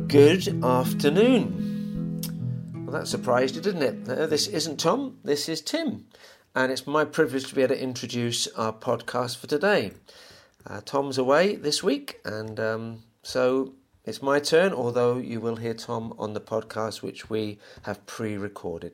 Good afternoon. Well, that surprised you, didn't it? This isn't Tom, this is Tim. And it's my privilege to be able to introduce our podcast for today. Tom's away this week, and so it's my turn, although you will hear Tom on the podcast, which we have pre-recorded.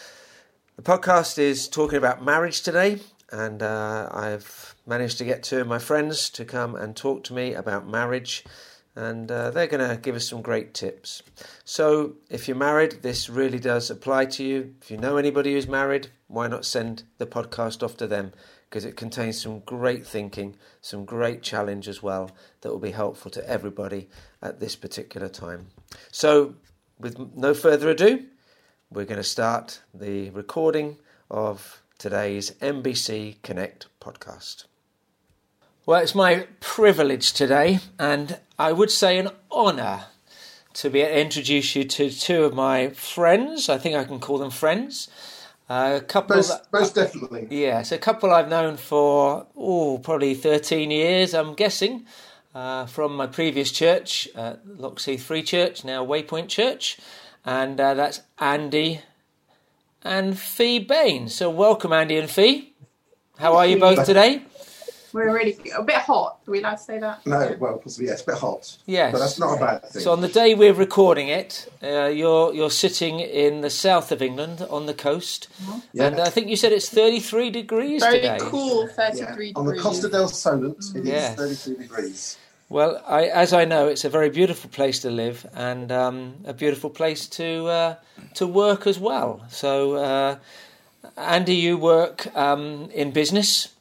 The podcast is talking about marriage today, and I've managed to get two of my friends to come and talk to me about marriage, and they're going to give us some great tips. So if you're married, this really does apply to you. If you know anybody who's married, why not send the podcast off to them, because it contains some great thinking, some great challenge as well that will be helpful to everybody at this particular time. So with no further ado, we're going to start the recording of today's MBC Connect podcast. Well, it's my privilege today, and I would say an honour, to be able to introduce you to two of my friends. I think I can call them friends. A couple most definitely. Yes, a couple I've known for probably 13 years, I'm guessing, from my previous church, Loxheath Free Church, now Waypoint Church, and that's Andy and Fee Bain. So welcome, Andy and Fee. How are you both today? We're really a bit hot. Are we allowed to say that? No, well, possibly, yes, a bit hot. Yes. But that's not a bad thing. So on the day we're recording it, you're sitting in the south of England on the coast. Yeah. And I think you said it's 33 degrees Very today. cool, 33 degrees. On the Costa del Solent, it Yes. is 33 degrees. Well, as I know, it's a very beautiful place to live, and a beautiful place to work as well. So, Andy, you work in business.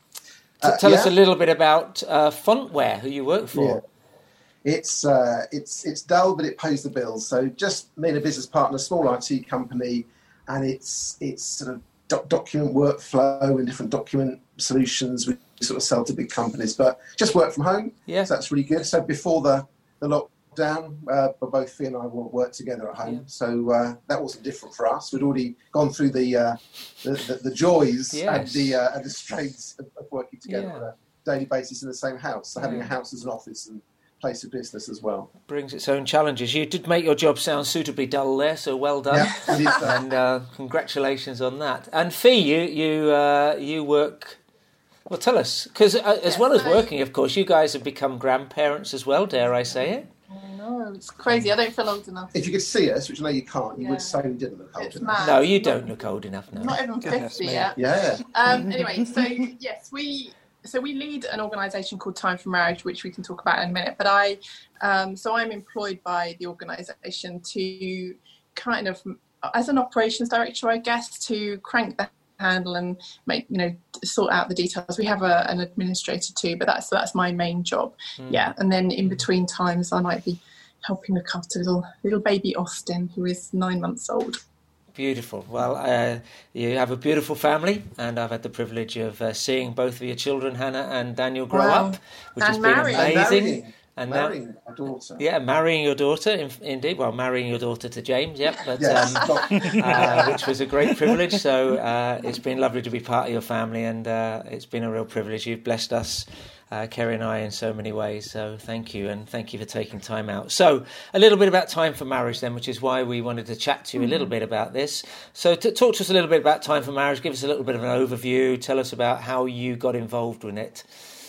Tell us a little bit about Fontware, who you work for. Yeah. It's dull, but it pays the bills. So just me and a business partner, small IT company, and it's sort of document workflow and different document solutions we sort of sell to big companies, but just work from home. Yeah. So that's really good. So before the lockdown, both Fee and I worked together at home. Yeah. So that wasn't different for us. We'd already gone through the joys and the strains of working together on a daily basis in the same house. So having a house as an office and place of business as well brings its own challenges. You did make your job sound suitably dull there, so well done. Yeah, it is, and congratulations on that. And Fee, you work. Well, tell us, because as well as working, of course, you guys have become grandparents as well. Dare I say it? No, it's crazy. I don't feel old enough. If you could see us, which I know you can't, you would say we didn't look old enough. No, you don't look old enough now. Not even 50 yet. Yeah. Anyway, so yes, we lead an organisation called Time for Marriage, which we can talk about in a minute. But I'm employed by the organisation to kind of, as an operations director, I guess, to crank the handle and make, sort out the details. We have an administrator too, but that's my main job. Yeah, and then in between times, I might be helping look after little baby Austin, who is 9 months old. Beautiful. Well, you have a beautiful family, and I've had the privilege of seeing both of your children, Hannah and Daniel, grow up, which has been amazing. And marrying a daughter. Yeah, marrying your daughter, indeed. Well, marrying your daughter to James, but which was a great privilege. So it's been lovely to be part of your family, and it's been a real privilege. You've blessed us, Kerry and I, in so many ways. So thank you, and thank you for taking time out. So a little bit about Time for Marriage then, which is why we wanted to chat to you a little bit about this. So talk to us a little bit about Time for Marriage. Give us a little bit of an overview. Tell us about how you got involved in it.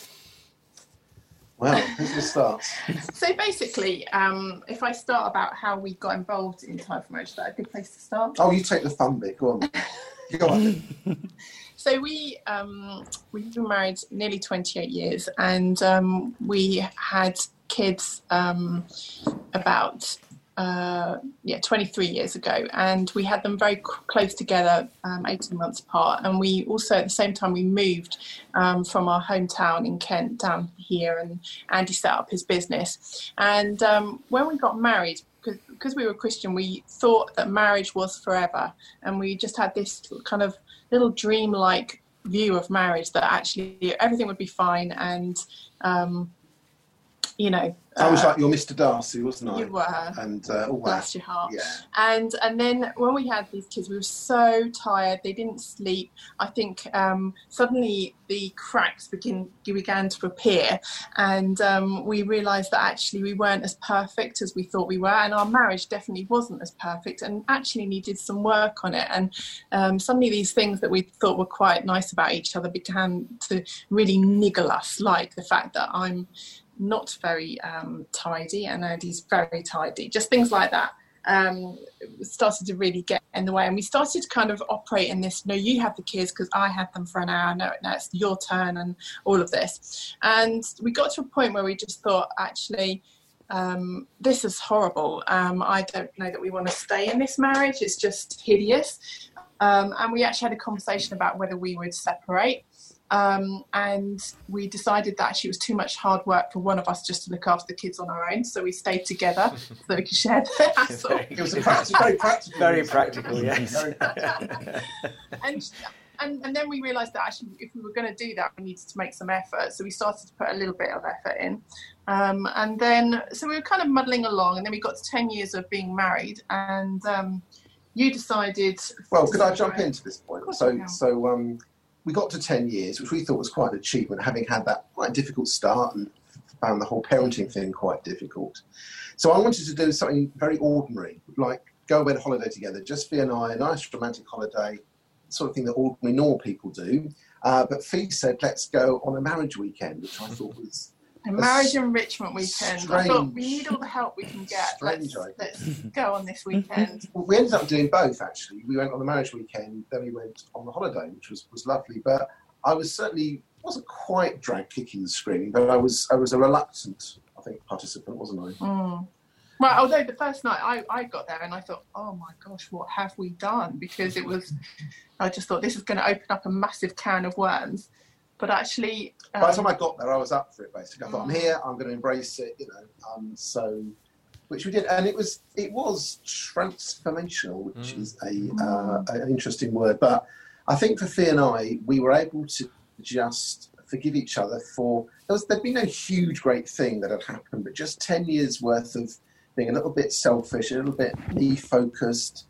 Well, who's going to start? So basically, if I start about how we got involved in Time for Marriage, is that a good place to start? Oh, you take the fun bit. Go on. Go on. So we've been married nearly 28 years, and we had kids about 23 years ago, and we had them very close together, 18 months apart. And we also, at the same time, we moved from our hometown in Kent down here, and Andy set up his business. And when we got married, because we were Christian, we thought that marriage was forever, and we just had this kind of little dream-like view of marriage, that actually everything would be fine, and you know. I was like your Mr. Darcy, wasn't I? You were. And bless your heart. Yeah. And then when we had these kids, we were so tired. They didn't sleep. I think suddenly the cracks began to appear, and we realised that actually we weren't as perfect as we thought we were, and our marriage definitely wasn't as perfect, and actually needed some work on it. And suddenly these things that we thought were quite nice about each other began to really niggle us, like the fact that I'm not very tidy and Andy's very tidy, just things like that started to really get in the way, and we started to kind of operate in this, no, you have the kids because I had them for an hour, no, it's your turn, and all of this. And we got to a point where we just thought, actually, this is horrible. I don't know that we want to stay in this marriage. It's just hideous. And we actually had a conversation about whether we would separate. And we decided that actually it was too much hard work for one of us just to look after the kids on our own. So we stayed together so that we could share the hassle. It was very practical. Very practical, yes. And then we realised that actually if we were going to do that, we needed to make some effort. So we started to put a little bit of effort in. And then, so we were kind of muddling along, and then we got to 10 years of being married, and you decided... Well, could I jump into this point? So we got to 10 years, which we thought was quite an achievement, having had that quite difficult start and found the whole parenting thing quite difficult. So I wanted to do something very ordinary, like go away on holiday together, just Fee and I, a nice romantic holiday, sort of thing that ordinary normal people do. But Fee said, let's go on a marriage weekend, which I thought was... A marriage enrichment weekend. I thought we need all the help we can get. Let's go on this weekend. Well, we ended up doing both, actually. We went on the marriage weekend, then we went on the holiday, which was lovely. But I wasn't quite drag kicking and screaming, but I was a reluctant, I think, participant, wasn't I? Mm. Well, although the first night I got there and I thought, oh my gosh, what have we done? Because I just thought this is going to open up a massive can of worms. But actually... by the time I got there, I was up for it, basically. I thought, I'm here, I'm going to embrace it, so... Which we did, and it was transformational, which is an interesting word. But I think for Fee and I, we were able to just forgive each other for... There'd been no huge, great thing that had happened, but just 10 years' worth of being a little bit selfish, a little bit me-focused,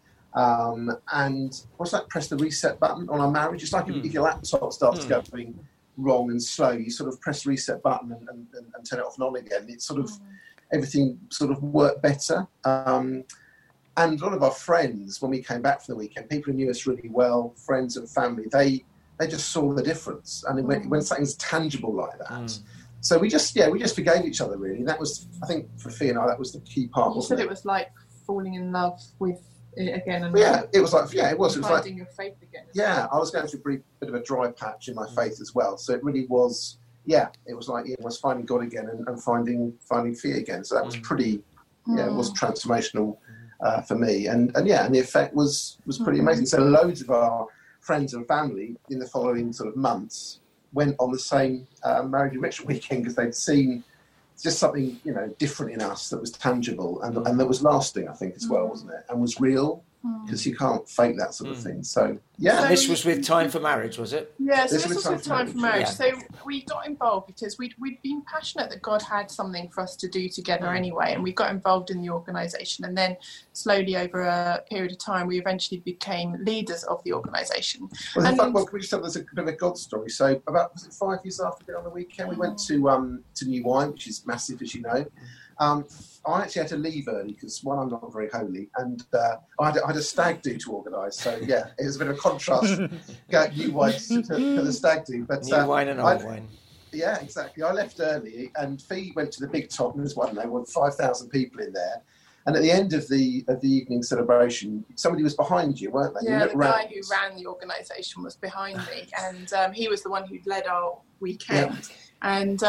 and what's that, press the reset button on our marriage? It's like if your laptop starts going wrong and slow, you sort of press the reset button and turn it off and on again. It's sort of everything sort of worked better. And a lot of our friends, when we came back for the weekend, people who knew us really well, friends and family, they just saw the difference. And when something's tangible like that, so we just forgave each other, really. That was, I think, for Fee and I, that was the key part. You said it was like falling in love with it again. And it was like, it was finding your faith again. Yeah, I was going through a bit of a dry patch in my faith as well. So it really was, it was like, it was finding God again and finding Fee again. So that was pretty, it was transformational for me. And the effect was pretty amazing. So loads of our friends and family in the following sort of months went on the same marriage enrichment weekend because they'd seen just something, different in us that was tangible and that was lasting, I think, as well, wasn't it? And was real, because you can't fake that sort of thing. So, So this was with Time for Marriage, was it? Yeah, so this was with Time for Marriage. So we got involved because we'd been passionate that God had something for us to do together anyway, and we got involved in the organisation. And then slowly over a period of time, we eventually became leaders of the organisation. Well, can we just tell there's a bit of a God story? So about 5 years after being on the weekend, we went to New Wine, which is massive, as you know. I actually had to leave early because, one, I'm not very holy, and I had a stag do to organise. So, it was a bit of a contrast, New Wine to the stag do. But, New Wine and Old Wine. Yeah, exactly. I left early, and Fee went to the big top, and there's, 5,000 people in there. And at the end of the evening celebration, somebody was behind you, weren't they? Yeah, the guy who ran the organisation was behind me, and he was the one who'd led our weekend. Yeah. And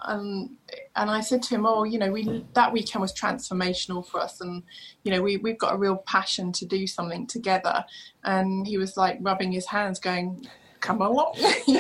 I said to him, that weekend was transformational for us, and we've got a real passion to do something together. And he was like rubbing his hands, going, "Come along,"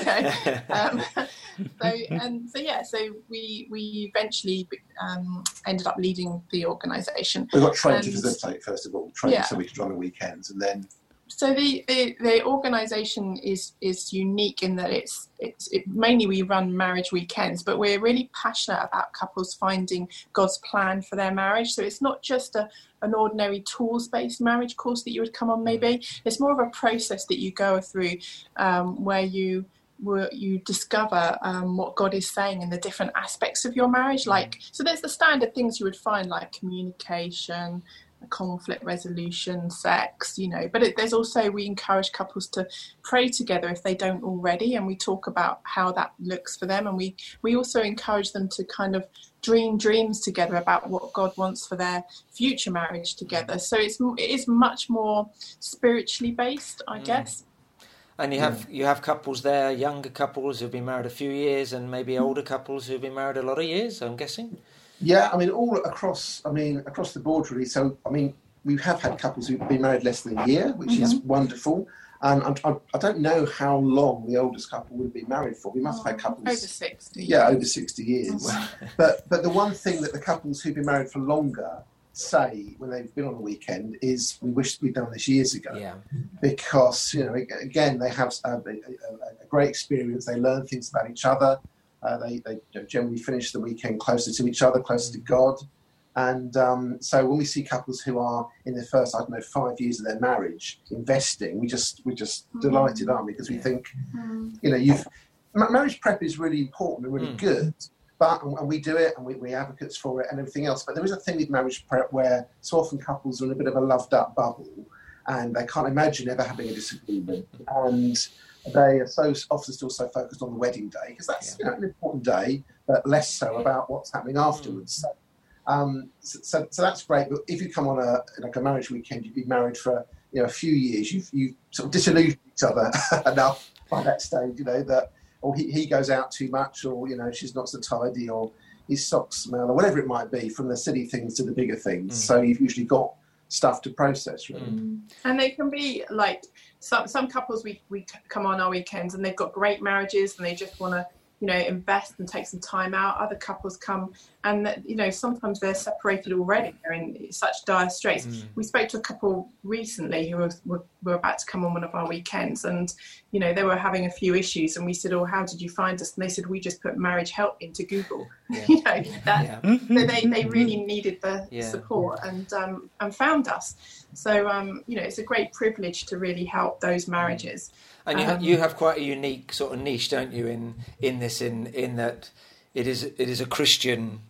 So we eventually ended up leading the organisation. We got trained to facilitate first of all, so we could run the weekends, and then So the organisation is unique in that it's mainly we run marriage weekends, but we're really passionate about couples finding God's plan for their marriage. So it's not just an ordinary tools-based marriage course that you would come on maybe. It's more of a process that you go through where you discover what God is saying in the different aspects of your marriage. So there's the standard things you would find, like communication, conflict resolution, sex, but there's also, we encourage couples to pray together if they don't already, and we talk about how that looks for them, and we also encourage them to kind of dream dreams together about what God wants for their future marriage together. So it is much more spiritually based, I guess. And you have couples there, younger couples who've been married a few years, and maybe older couples who've been married a lot of years, I'm guessing. Yeah, I mean, all across the board, really. So, I mean, we have had couples who've been married less than a year, which is wonderful. And I don't know how long the oldest couple would have been married for. We must have had couples... Over 60. Yeah, over 60 years. But the one thing that the couples who've been married for longer say when they've been on a weekend is, we wish we'd done this years ago. Yeah. Because, again, they have a great experience. They learn things about each other. They generally finish the weekend closer to each other, closer to God. And so when we see couples who are in their first, 5 years of their marriage investing, we're just delighted, aren't we? Because we think, marriage prep is really important and really good, and we do it, and we're advocates for it and everything else. But there is a thing with marriage prep where so often couples are in a bit of a loved up bubble, and they can't imagine ever having a disagreement. And they are so often still so focused on the wedding day, because that's an important day, but less so about what's happening afterwards. So that's great. But if you come on a marriage weekend, you've been married for a few years, you've sort of disillusioned each other enough by that stage, that or he goes out too much, or she's not so tidy, or his socks smell, or whatever it might be, from the silly things to the bigger things. So you've usually got stuff to process, really. And they can be like some couples we come on our weekends and they've got great marriages and they just want to invest and take some time out. Other couples come and sometimes they're separated already, they're in such dire straits. We spoke to a couple recently who were about to come on one of our weekends, and they were having a few issues, and we said, "Oh, how did you find us?" And they said, "We just put marriage help into Google." So they really needed the support and found us. So it's a great privilege to really help those marriages. And you have quite a unique sort of niche, don't you, in this, in that it is a Christian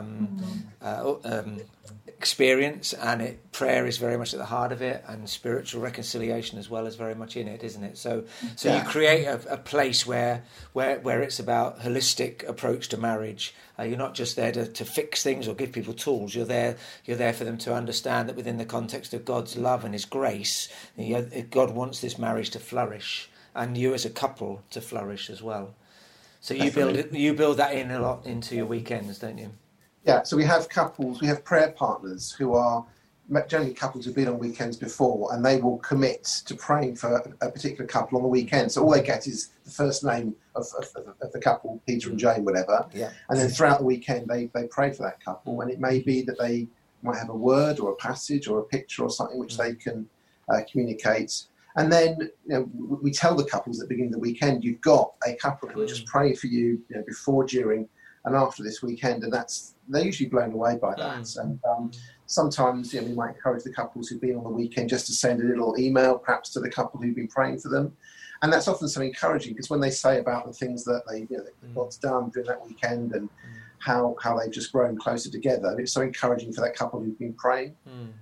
experience, and prayer is very much at the heart of it, and spiritual reconciliation as well is very much in it, isn't it? So you create a place where it's about holistic approach to marriage. You're not just there to fix things or give people tools. You're there for them to understand that within the context of God's love and His grace, God wants this marriage to flourish, and you as a couple to flourish as well. So you build that in a lot into your weekends, don't you? Yeah, so we have prayer partners who are generally couples who've been on weekends before, and they will commit to praying for a particular couple on the weekend. So all they get is the first name of the couple, Peter and Jane, whatever. Yeah. And then throughout the weekend, they pray for that couple, and it may be that they might have a word or a passage or a picture or something which they can communicate. And then we tell the couples at the beginning of the weekend, you've got a couple who are just praying for you, before, during, and after this weekend, and they're usually blown away by that. And sometimes we might encourage the couples who've been on the weekend just to send a little email, perhaps to the couple who've been praying for them. And that's often so encouraging, because when they say about the things that God's done during that weekend and how they've just grown closer together, it's so encouraging for that couple who've been praying.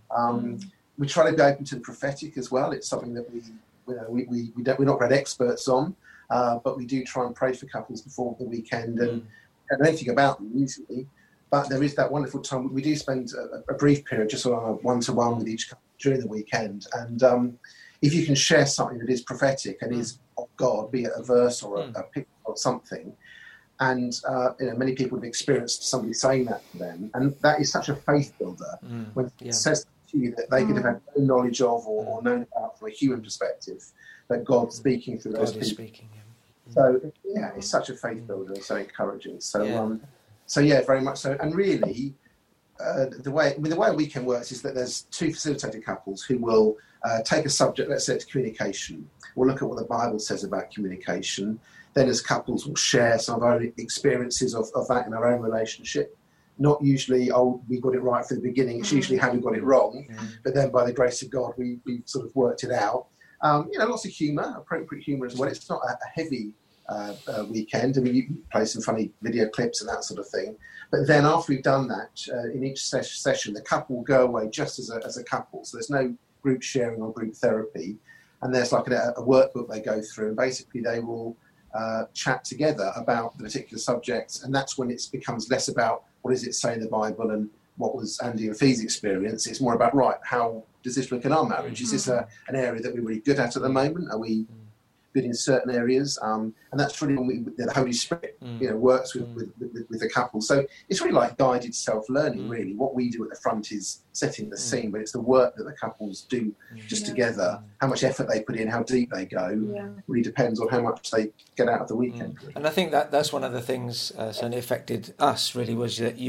We try to be open to the prophetic as well. It's something that we're not great experts on, but we do try and pray for couples before the weekend, and don't know anything about them usually. But there is that wonderful time. We do spend a brief period just on a one-to-one with each couple during the weekend. And if you can share something that is prophetic and is of God, be it a verse or a picture or something, and many people have experienced somebody saying that to them, and that is such a faith builder when it says to you that they could have had no knowledge of or known about from a human perspective, that God's speaking through those people. So it's such a faith builder and so encouraging. So very much so. And really, the way a weekend works is that there's two facilitated couples who will take a subject, let's say it's communication. We'll look at what the Bible says about communication. Then as couples we'll share some of our experiences of that in our own relationship. Not usually, we got it right from the beginning. It's usually how we got it wrong. But then by the grace of God, we sort of worked it out. Lots of humour, appropriate humour as well. It's not a heavy weekend. I mean, you can play some funny video clips and that sort of thing. But then after we've done that, in each session, the couple will go away just as a couple. So there's no group sharing or group therapy. And there's like a workbook they go through. And basically they will chat together about the particular subjects. And that's when it becomes less about what does it say in the Bible and what was Andy and Fee's experience. It's more about, right, how does this look in our marriage? Is this an area that we're really good at the moment? Are we good in certain areas? And that's really when the Holy Spirit works with the couple. So it's really like guided self-learning, really. What we do at the front is setting the scene, but it's the work that the couples do just together. How much effort they put in, how deep they go, really depends on how much they get out of the weekend. And I think that's one of the things certainly affected us, really, was that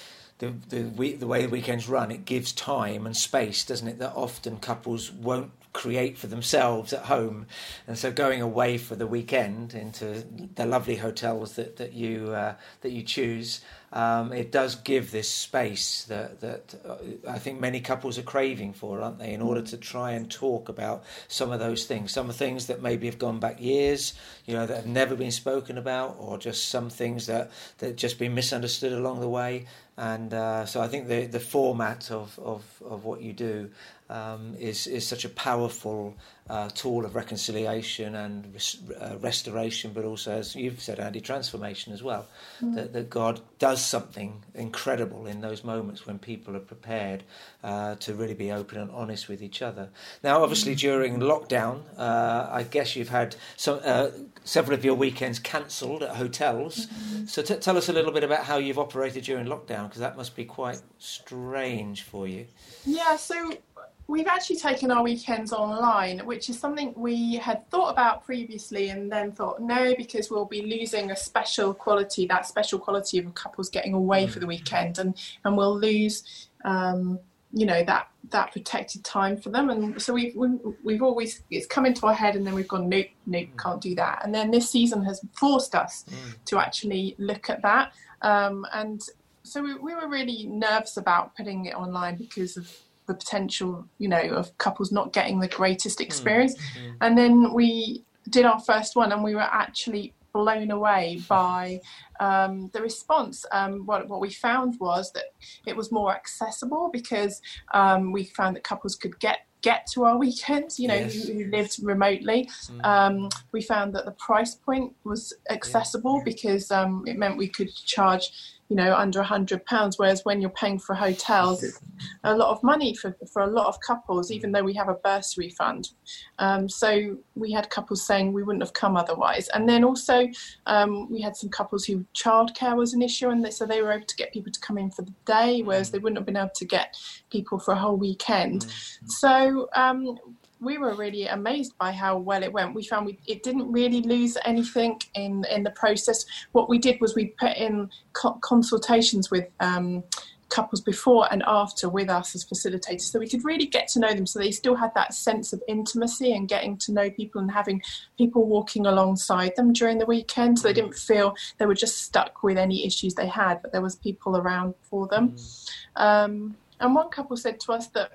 the way the weekends run, it gives time and space, doesn't it, that often couples won't create for themselves at home. And so going away for the weekend into the lovely hotels that you choose, it does give this space that I think many couples are craving for, aren't they, in order to try and talk about some of those things, some things that maybe have gone back years, that have never been spoken about, or just some things that just been misunderstood along the way. And so I think the format of what you do is such a powerful tool of reconciliation and restoration, but also, as you've said, Andy, transformation as well. That God does something incredible in those moments when people are prepared to really be open and honest with each other. Now, obviously, during lockdown, I guess you've had several of your weekends cancelled at hotels. So tell us a little bit about how you've operated during lockdown, because that must be quite strange for you. Yeah, so we've actually taken our weekends online, which is something we had thought about previously and then thought, no, because we'll be losing that special quality of couples getting away for the weekend, and we'll lose, that protected time for them. And so we've always, it's come into our head, and then we've gone, nope, can't do that. And then this season has forced us to actually look at that. And so we were really nervous about putting it online because of the potential, of couples not getting the greatest experience. And then we did our first one, and we were actually blown away by the response. What we found was that it was more accessible, because we found that couples could get to our weekends, who lived remotely. We found that the price point was accessible because it meant we could charge under £100, whereas when you're paying for hotels, it's a lot of money for a lot of couples, even though we have a bursary fund. So we had couples saying we wouldn't have come otherwise. And then also we had some couples who childcare was an issue, and so they were able to get people to come in for the day, whereas they wouldn't have been able to get people for a whole weekend. So we were really amazed by how well it went. We found it didn't really lose anything in the process. What we did was we put in consultations with couples before and after with us as facilitators, so we could really get to know them, so they still had that sense of intimacy and getting to know people and having people walking alongside them during the weekend, so they didn't feel they were just stuck with any issues they had, but there was people around for them. And one couple said to us that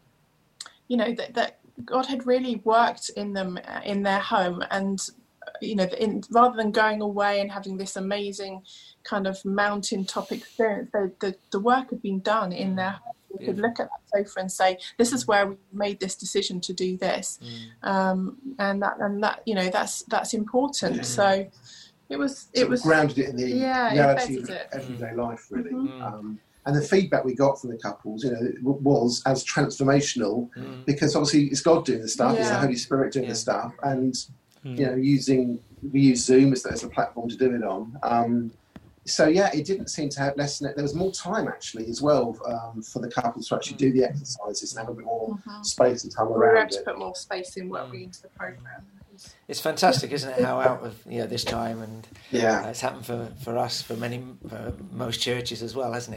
that God had really worked in them, in their home, and rather than going away and having this amazing kind of mountaintop experience, the work had been done in their home. We could look at that sofa and say, this is where we made this decision to do this, and that's important. So it was grounded it in the reality of everyday life, really. And the feedback we got from the couples, was as transformational, because obviously it's God doing the stuff, it's the Holy Spirit doing the stuff, and we use Zoom as a platform to do it on. It didn't seem to have lessen it. There was more time actually as well for the couples to actually do the exercises and have a bit more space and time around. We were able to put more space in what we into the program. It's fantastic, isn't it, how out of this time, and it's happened for us, for most churches as well, hasn't it?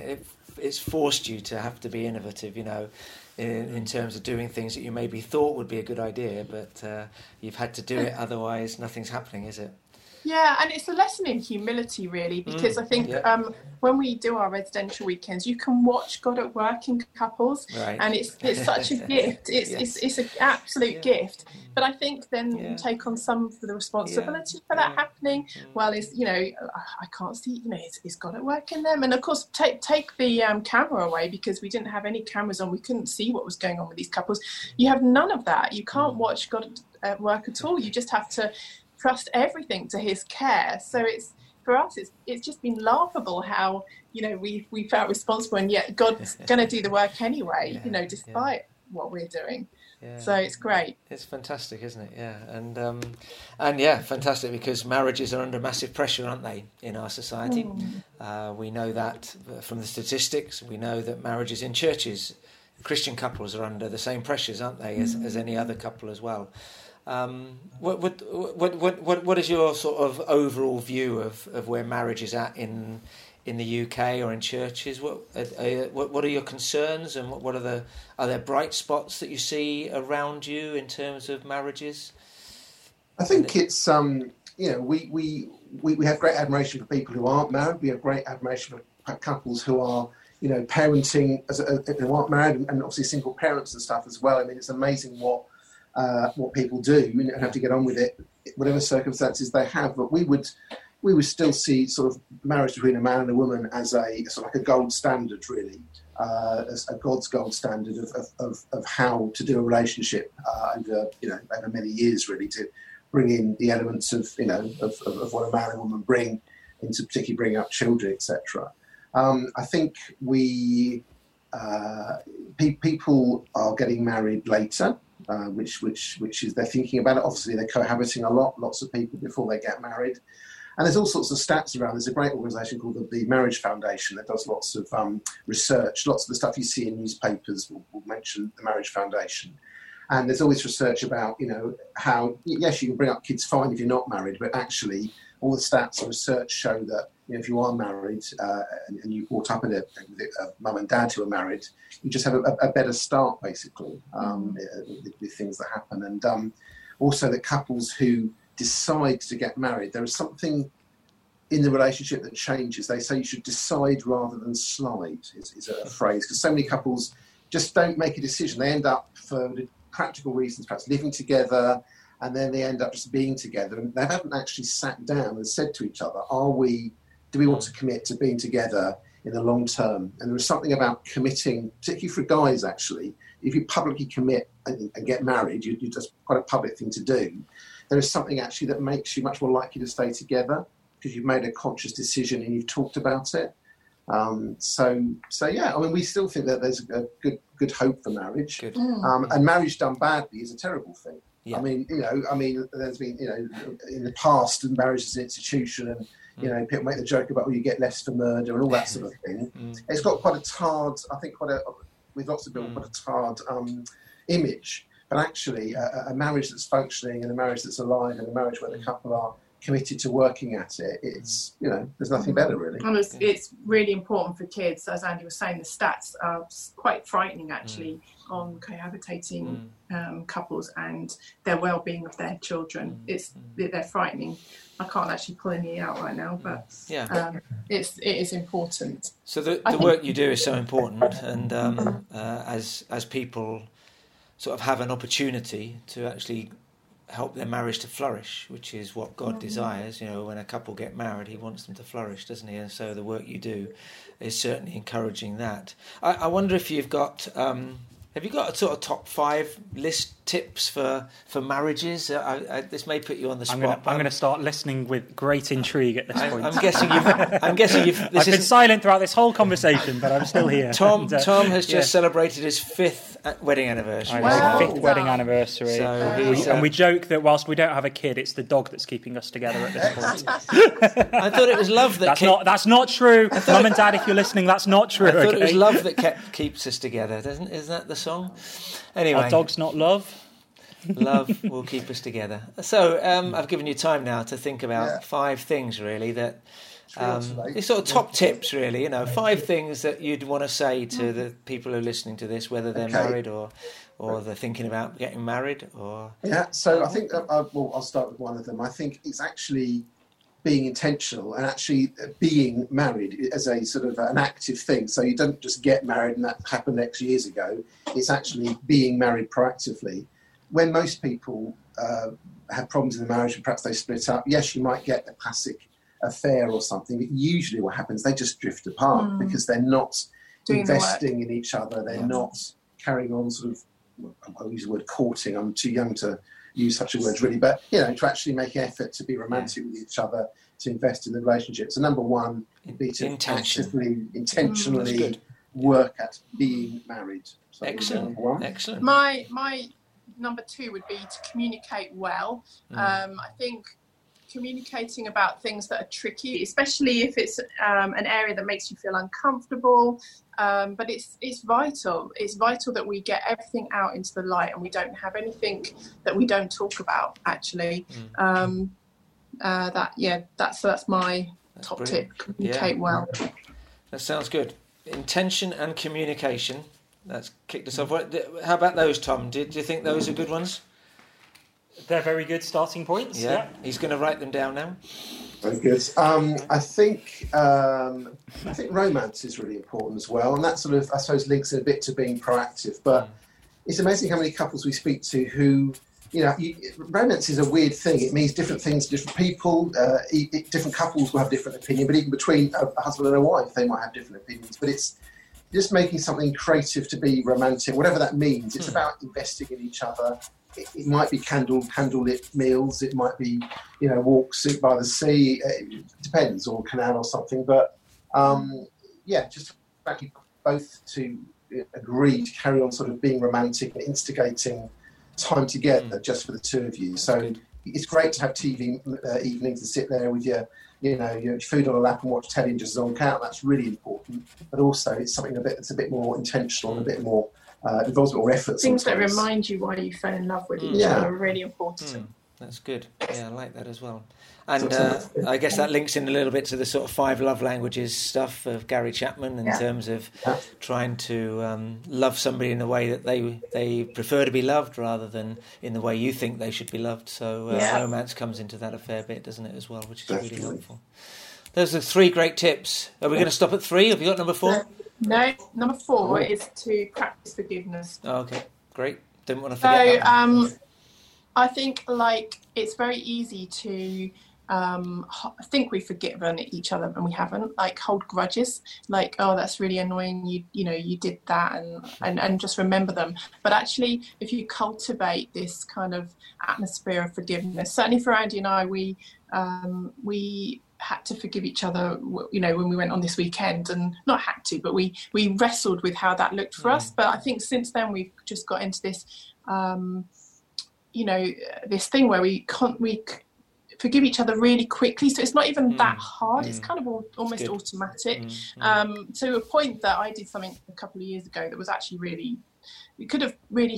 it's forced you to have to be innovative, in terms of doing things that you maybe thought would be a good idea, but you've had to do it, otherwise nothing's happening, is it? Yeah, and it's a lesson in humility, really, because I think when we do our residential weekends, you can watch God at work in couples, and it's such a gift. It's an absolute gift. But I think then you take on some of the responsibility for that happening. Well, I can't see, is God at work in them? And of course, take the camera away, because we didn't have any cameras on. We couldn't see what was going on with these couples. You have none of that. You can't watch God at work at all. You just have to trust everything to his care. So for us it's just been laughable how we felt responsible, and yet God's going to do the work anyway, despite what we're doing. So it's great. It's fantastic, isn't it? And fantastic, because marriages are under massive pressure, aren't they, in our society? We know that from the statistics. We know that marriages in churches, Christian couples, are under the same pressures, aren't they, as any other couple as well. What is your sort of overall view of where marriage is at in the UK or in churches? What are your concerns, and are there bright spots that you see around you in terms of marriages? I think it's we have great admiration for people who aren't married. We have great admiration for couples who are parenting who aren't married, and obviously single parents and stuff as well. I mean, it's amazing what people do, and have to get on with it, whatever circumstances they have. But we would still see sort of marriage between a man and a woman as a sort of like a gold standard, really, as a God's gold standard of how to do a relationship over many years, really, to bring in the elements of what a man and woman bring into particularly bringing up children, etc. I think people are getting married later. Which is they're thinking about it. Obviously, they're cohabiting a lot, lots of people before they get married. And there's all sorts of stats around. There's a great organisation called the Marriage Foundation that does lots of research. Lots of the stuff you see in newspapers will mention the Marriage Foundation. And there's always research about, how, yes, you can bring up kids fine if you're not married, but actually all the stats and research show that if you are married and you brought up with a mum and dad who are married, you just have a better start, basically, with things that happen. And also that couples who decide to get married, there is something in the relationship that changes. They say you should decide rather than slide, is a phrase, because so many couples just don't make a decision. They end up, for practical reasons, perhaps living together, and then they end up just being together, and they haven't actually sat down and said to each other, do we want to commit to being together in the long term? And there is something about committing, particularly for guys, actually. If you publicly commit and get married, you just quite a public thing to do. There is something actually that makes you much more likely to stay together, because you've made a conscious decision and you've talked about it. So yeah, I mean, we still think that there's a good hope for marriage. And marriage done badly is a terrible thing. Yeah. I mean, there's been, in the past, marriage as an institution, and people make the joke about, you get less for murder and all that sort of thing. It's got quite a tarred, I think, with lots of people, quite a tarred image. But actually, a marriage that's functioning, and a marriage that's alive, and a marriage where the couple are committed to working at it, it's, there's nothing better, really. And it's really important for kids. As Andy was saying, the stats are quite frightening, actually, on cohabitating couples and their well-being of their children. They're frightening. I can't actually pull any out right now, but it is important. So the work you do is so important, and as people sort of have an opportunity to actually help their marriage to flourish, which is what God desires. When a couple get married, he wants them to flourish, doesn't he? And so the work you do is certainly encouraging that. I wonder if you've got have you got a sort of top 5 list tips for marriages? This may put you on the spot. I'm going to start listening with great intrigue at this point. I'm guessing you've. I've been silent throughout this whole conversation, but I'm still here. Tom has just celebrated his 5th wedding anniversary. Wow. 5th wedding anniversary. So we joke that whilst we don't have a kid, it's the dog that's keeping us together at this point. I thought it was love that. That's not true. Mum and Dad, if you're listening, that's not true. I thought it was love that keeps us together. Isn't that the song? Anyway, Are dogs not love? Love will keep us together. So I've given you time now to think about 5 things really that these sort of top tips really, 5 things that you'd want to say to the people who are listening to this, whether they're married or they're thinking about getting married or... Yeah, so I think, I'll start with one of them. I think it's actually being intentional and actually being married as a sort of an active thing. So you don't just get married and that happened X years ago. It's actually being married proactively. When most people have problems in the marriage and perhaps they split up, yes, you might get a classic affair or something, but usually what happens, they just drift apart because they're not investing in each other. They're not carrying on sort of, I'll use the word courting. I'm too young to use such a word really, but to actually make effort to be romantic with each other, to invest in the relationship. So number one would be to actively, intentionally work at being married. So excellent. Excellent. My number 2 would be to communicate well. I think communicating about things that are tricky, especially if it's an area that makes you feel uncomfortable, but it's vital. It's vital that we get everything out into the light and we don't have anything that we don't talk about, actually. That's my top tip. Communicate well. That sounds good. Intention and communication. That's kicked us off. How about those, Tom? Do you think those are good ones? They're very good starting points. Yeah. He's going to write them down now. Very good. I think romance is really important as well, and that sort of, I suppose, links a bit to being proactive. But it's amazing how many couples we speak to who, romance is a weird thing. It means different things to different people. Different couples will have different opinions, but even between a husband and a wife, they might have different opinions. But it's just making something creative to be romantic, whatever that means. It's about investing in each other. It might be candlelit meals. It might be, walks by the sea. It depends, or canal or something. But just actually both to agree to carry on sort of being romantic and instigating time together just for the two of you. So it's great to have TV evenings and sit there with your food on a lap and watch telly and just zone out. That's really important. But also it's something that's a bit more intentional and a bit more involves more effort. Things that remind you why you fell in love with each other are really important. That's good. Yeah, I like that as well. And I guess that links in a little bit to the sort of 5 love languages stuff of Gary Chapman in terms of trying to love somebody in the way that they prefer to be loved rather than in the way you think they should be loved. So romance comes into that a fair bit, doesn't it, as well, which is really helpful. Those are 3 great tips. Are we going to stop at 3? Have you got number 4? No, number 4 is to practice forgiveness. Oh, okay, great. Didn't want to forget that. I think it's very easy to think we've forgiven each other and we haven't. Hold grudges. Oh, that's really annoying. You did that, and just remember them. But actually, if you cultivate this kind of atmosphere of forgiveness, certainly for Andy and I, we had to forgive each other, when we went on this weekend, and not had to, but we wrestled with how that looked for us. But I think since then we've just got into this, this thing where we forgive each other really quickly. So it's not even that hard. It's kind of almost automatic. To a point that I did something a couple of years ago that was actually really, it could have really,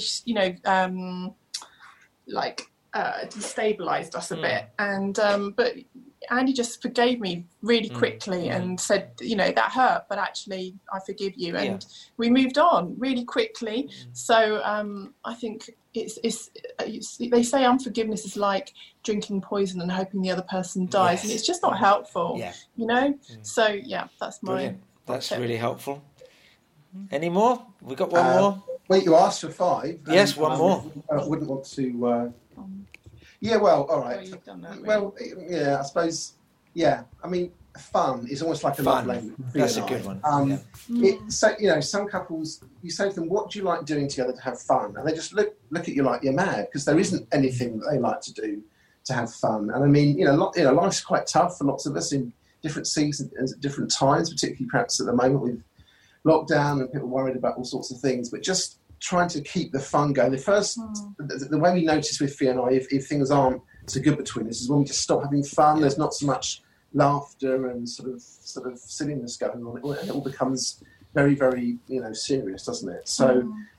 destabilized us a bit. And but Andy just forgave me really quickly and said, that hurt, but actually I forgive you. And we moved on really quickly. So I think it's they say unforgiveness is like drinking poison and hoping the other person dies, and it's just not helpful. So that's my brilliant. That's really helpful. Any more? We got one more. Wait, you asked for 5. Yes, one more. I wouldn't want to. All right. Oh, you've done that, really. Well, I suppose. Yeah, I mean, fun is almost like a love language. That's a good one. Some couples, you say to them, "What do you like doing together to have fun?" And they just look at you like you're mad, because there isn't anything that they like to do to have fun. And I mean, life's quite tough for lots of us in different seasons, at different times, particularly perhaps at the moment with lockdown and people worried about all sorts of things. But just trying to keep the fun going. The way we notice with Fia and I, if things aren't so good between us, is when we just stop having fun. There's not so much laughter and sort of silliness going on, and it all becomes very, very serious, doesn't it? So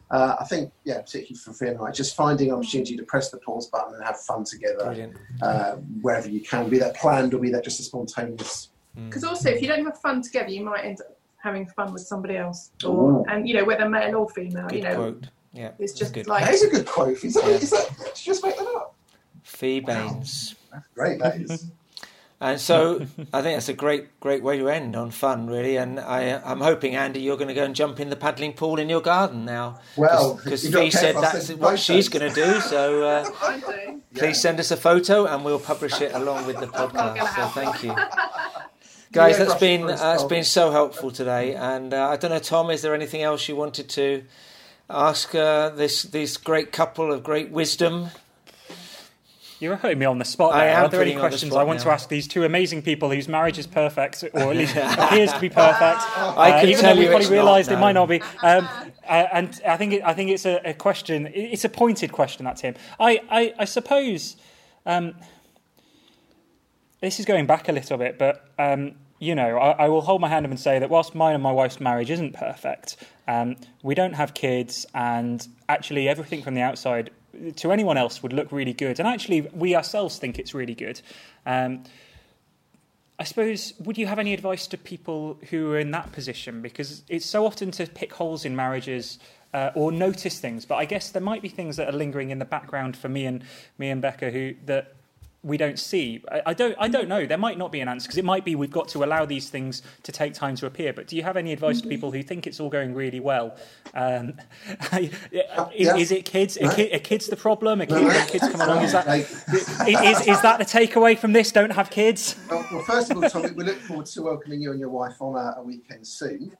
I think, particularly for Fee and I, just finding an opportunity to press the pause button and have fun together, wherever you can, be that planned or be that just a spontaneous. Because also, if you don't have fun together, you might end up having fun with somebody else, and whether male or female. Good quote. Yeah, it's just good. like that is a good quote. Is that did you just make that up? Fee Baines. Wow. That's great. That is. And so I think that's a great way to end on fun, really. And I'm hoping, Andy, you're going to go and jump in the paddling pool in your garden now. Well, because Fee said that's what she's going to do. So please send us a photo and we'll publish it along with the podcast. So thank you. Guys, that's been so helpful today. And I don't know, Tom, is there anything else you wanted to ask this great couple of great wisdom? You're putting me on the spot there. Are there any questions I want to ask these two amazing people whose marriage is perfect, or at least appears to be perfect? I can tell you, probably realised it might not be. And I think it's a question. It's a pointed question. That's him. I suppose this is going back a little bit, but I will hold my hand up and say that whilst mine and my wife's marriage isn't perfect, we don't have kids, and actually everything from the outside to anyone else would look really good, and actually we ourselves think it's really good. I suppose, would you have any advice to people who are in that position? Because it's so often to pick holes in marriages or notice things, but I guess there might be things that are lingering in the background for me and Becca that we don't see. I don't know. There might not be an answer, because it might be we've got to allow these things to take time to appear. But do you have any advice to people who think it's all going really well? Is it kids? Are kids the problem? When kids come along, is that the takeaway from this? Don't have kids? Well, first of all, Tommy, we look forward to welcoming you and your wife on a weekend soon.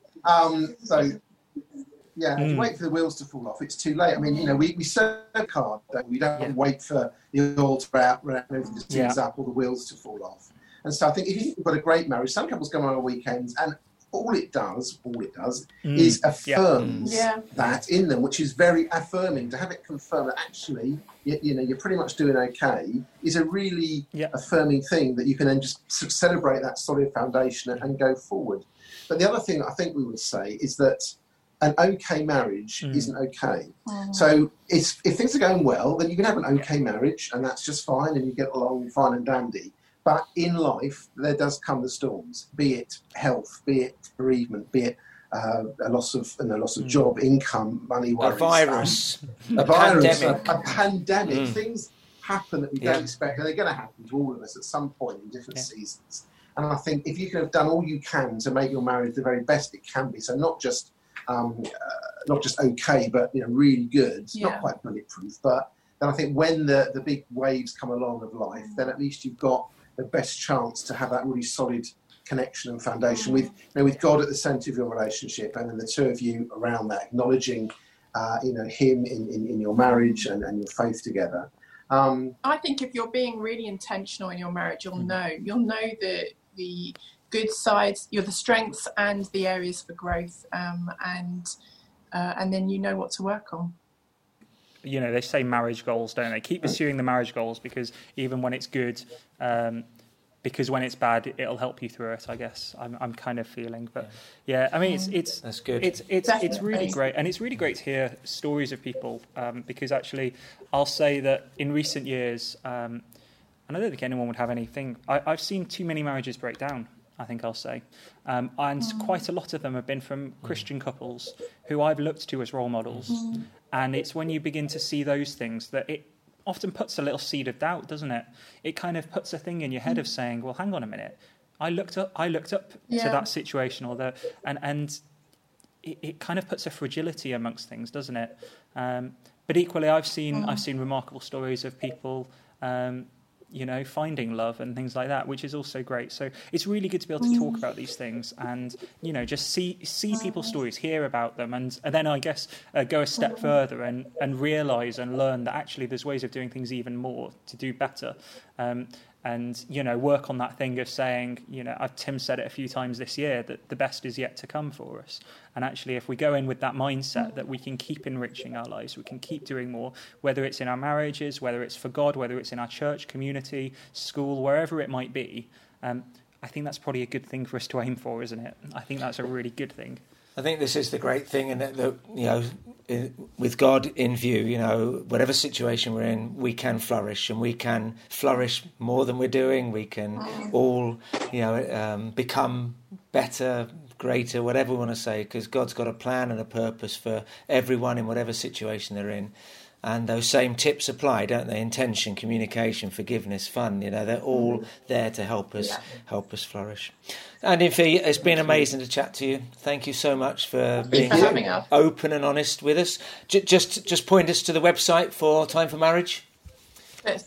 If you wait for the wheels to fall off, it's too late. I mean, we serve hard, don't we? We don't wait for the oil to run out, everything to seize up, or the wheels to fall off. And so I think if you've got a great marriage, some couples go on weekends, and all it does is affirms that in them, which is very affirming. To have it confirm that actually, you're pretty much doing okay, is a really affirming thing that you can then just celebrate that solid foundation and go forward. But the other thing that I think we would say is that an okay marriage isn't okay. So if things are going well, then you can have an okay marriage, and that's just fine, and you get along fine and dandy. But in life, there does come the storms, be it health, be it bereavement, be it a loss of job, income, money, worries. A pandemic. Things happen that we don't expect, and they're going to happen to all of us at some point in different seasons. And I think if you can have done all you can to make your marriage the very best it can be, so not just okay, but really good. Not quite bulletproof, but then I think when the big waves come along of life, then at least you've got the best chance to have that really solid connection and foundation with God at the centre of your relationship, and then the two of you around that, acknowledging Him in your marriage and your faith together. I think if you're being really intentional in your marriage, you'll know the good sides, the strengths and the areas for growth, and then you know what to work on. They say marriage goals, don't they? Keep pursuing the marriage goals, because even when it's good, because when it's bad, it'll help you through it. I guess I'm kind of feeling, but I mean, it's that's good. It's really great, and it's really great to hear stories of people, because actually, I'll say that in recent years, and I don't think anyone would have anything. I've seen too many marriages break down, I think I'll say. And quite a lot of them have been from Christian couples who I've looked to as role models. And it's when you begin to see those things that it often puts a little seed of doubt, doesn't it? It kind of puts a thing in your head of saying, well, hang on a minute. I looked up to that situation, and it kind of puts a fragility amongst things, doesn't it? But equally, I've seen remarkable stories of people finding love and things like that, which is also great. So it's really good to be able to talk about these things and, just see people's stories, hear about them, and then I guess go a step further and realise and learn that actually there's ways of doing things even more to do better. And work on that thing of saying, Tim said it a few times this year, that the best is yet to come for us. And actually, if we go in with that mindset that we can keep enriching our lives, we can keep doing more, whether it's in our marriages, whether it's for God, whether it's in our church, community, school, wherever it might be, I think that's probably a good thing for us to aim for, isn't it? I think that's a really good thing. I think this is the great thing, and that with God in view, whatever situation we're in, we can flourish, and we can flourish more than we're doing. We can all, become better, greater, whatever we want to say, because God's got a plan and a purpose for everyone in whatever situation they're in. And those same tips apply, don't they? Intention, communication, forgiveness, fun. They're all there to help us flourish. Andy and Fee, it's been amazing to chat to you. Thank you so much for being so open and honest with us. Just point us to the website for Time for Marriage. It's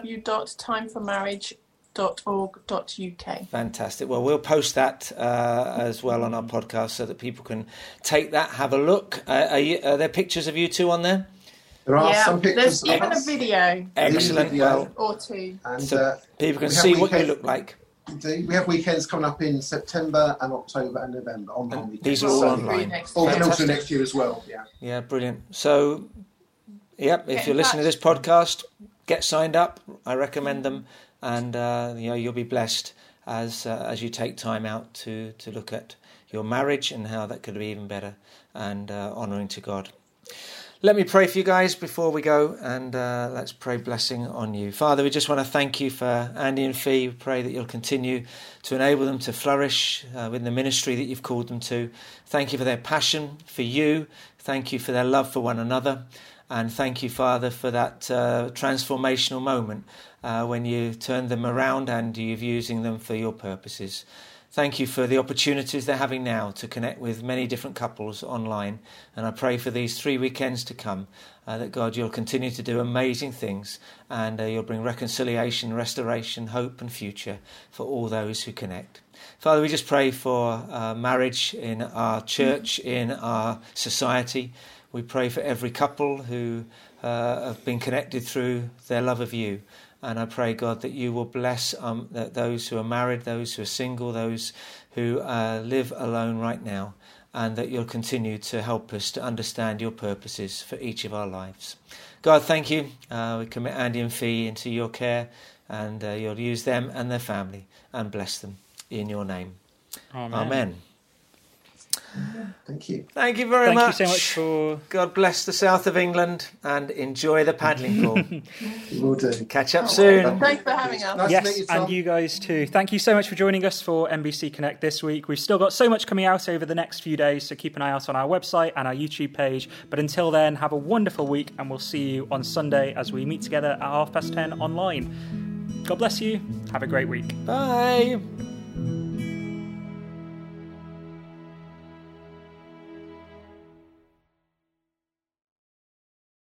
www.timeformarriage.org.uk. Fantastic. Well, we'll post that as well on our podcast so that people can take that, have a look. Are there pictures of you two on there? There are some pictures. There's even a video. Excellent. Or two. And so people can see what you look like. We have weekends coming up in September and October and November. These are all online. Also next year as well. Yeah, brilliant. So, if you're listening to this podcast, get signed up. I recommend them, and you'll be blessed as you take time out to look at your marriage and how that could be even better and honouring to God. Let me pray for you guys before we go, and let's pray blessing on you. Father, we just want to thank you for Andy and Fee. We pray that you'll continue to enable them to flourish with the ministry that you've called them to. Thank you for their passion for you. Thank you for their love for one another. And thank you, Father, for that transformational moment when you turned them around and you're using them for your purposes. Thank you for the opportunities they're having now to connect with many different couples online. And I pray for these 3 weekends to come, that God, you'll continue to do amazing things, and you'll bring reconciliation, restoration, hope and future for all those who connect. Father, we just pray for marriage in our church, in our society. We pray for every couple who have been connected through their love of you. And I pray, God, that you will bless those who are married, those who are single, those who live alone right now, and that you'll continue to help us to understand your purposes for each of our lives. God, thank you. We commit Andy and Fee into your care, and you'll use them and their family and bless them in your name. Amen. Amen. Thank you. Thank you very much. Thank you so much for... God bless the south of England and enjoy the paddling pool. Will do. Catch up soon. Thanks for having us. Nice to meet you, Tom. And you guys too. Thank you so much for joining us for NBC Connect this week. We've still got so much coming out over the next few days, so keep an eye out on our website and our YouTube page. But until then, have a wonderful week, and we'll see you on Sunday as we meet together at 10:30 online. God bless you. Have a great week. Bye.